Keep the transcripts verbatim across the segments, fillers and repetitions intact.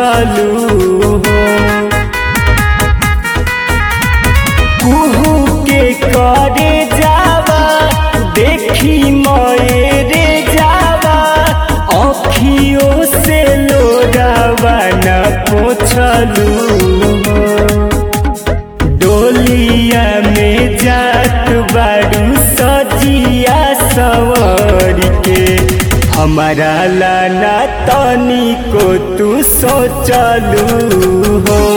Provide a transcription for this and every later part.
पूछलू कुहू के करे जावा देखी मेरे जावा अखियों से लोरावा न पूछलू डोलिया में जात बारू सजिया सवर के हमारा लाना तनी को तू सोचलू हो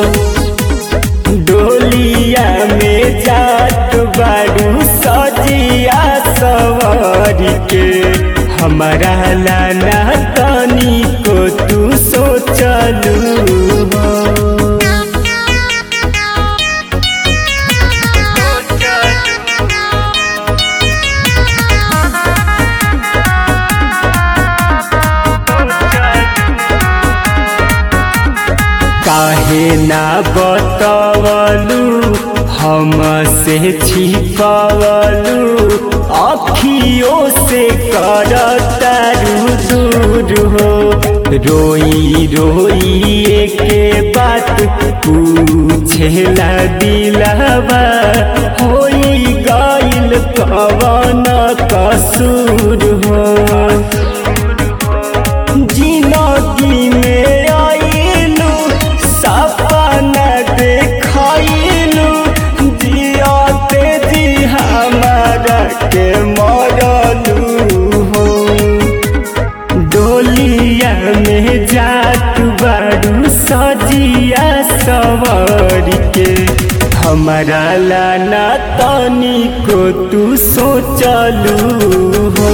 डोलिया में जात बारू सजिया सवर के हमारा लाना तनी को तू सोचलू हो काहे ना बतवलू हमसे छिपवलू अखियों से करतारू दूर हो रोई रोई के बात पूछेला दिलवा होई गइल कवन कसूर हो जिंदगी में आइलू सपना देखैलू जियाते जी हमारा के मरलू हो डोलिया में जात बारू सजिया सवर के हमारा लाना तनी को तू सोचलू हो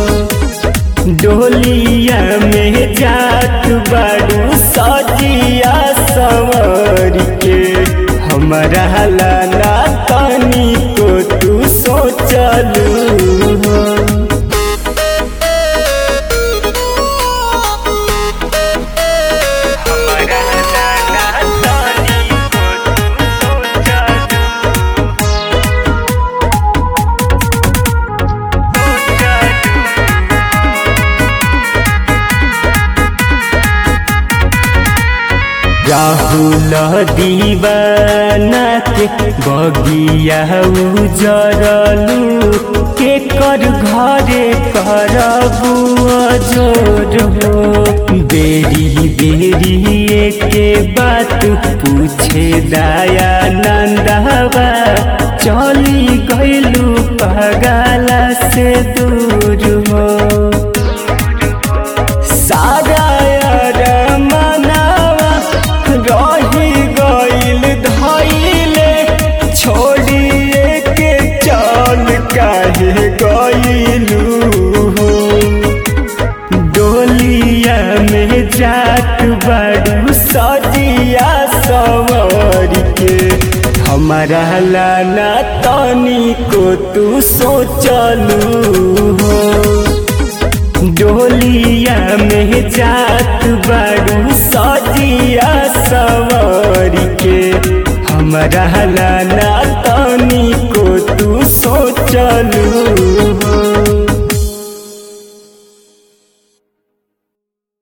डोलिया में जात बारू सजिया सवर के हमारा लाना तनी को तू सोचलू हो राहुल दीवाना के बगिया उजरलू के कर घरे करबू जोर हो बेरी बेरी के बात पूछे दया नंदवा चली गइलू पगला से दूर हो सारा रही गइल धइले छोड़िए के चल काहे गइलू हो डोलिया में जात बारू सजिया सवर के हमारा लाना तनी को तू सोचलू हो डोलिया में जात बारू सजिया सवर के हमारा लाना